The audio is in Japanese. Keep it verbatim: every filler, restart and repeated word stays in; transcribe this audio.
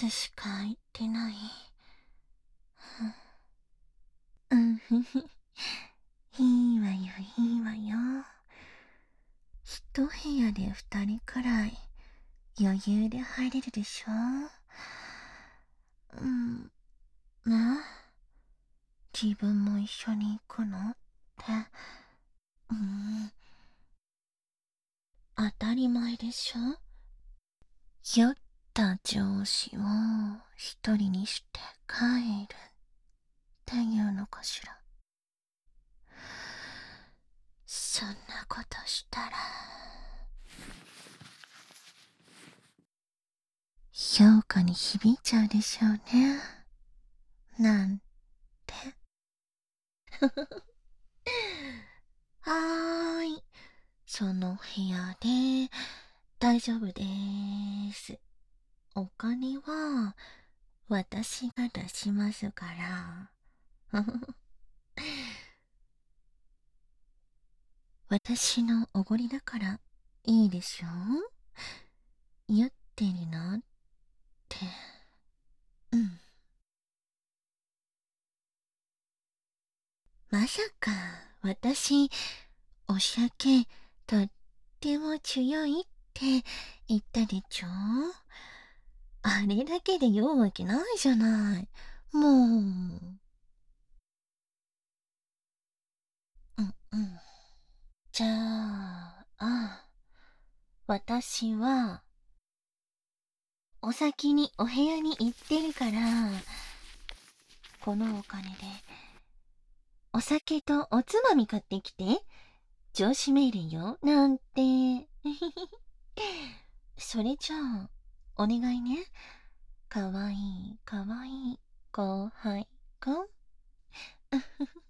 つしか言ってない。うんふふ。いいわよ、いいわよ。一部屋で二人くらい余裕で入れるでしょ。うん、ね。自分も一緒に行くのって、うん、当たり前でしょ。酔った上司を一人にして帰るっていうのかしら。そんなことしたら評価に響いちゃうでしょうね。なんて。はーい。その部屋で大丈夫でーす。お金は私が出しますから。私のおごりだからいいでしょ。酔ってるのって。うん。まさか私、お酒とっても強いって言ったでちょ。あれだけで酔うわけないじゃない。もう。うんうん。じゃあ、あ、私は、お先にお部屋に行ってるから、このお金で、お酒とおつまみ買ってきて、上司命令よ、なんて。それじゃあ、お願いね。かわいい、かわいい、後輩くん。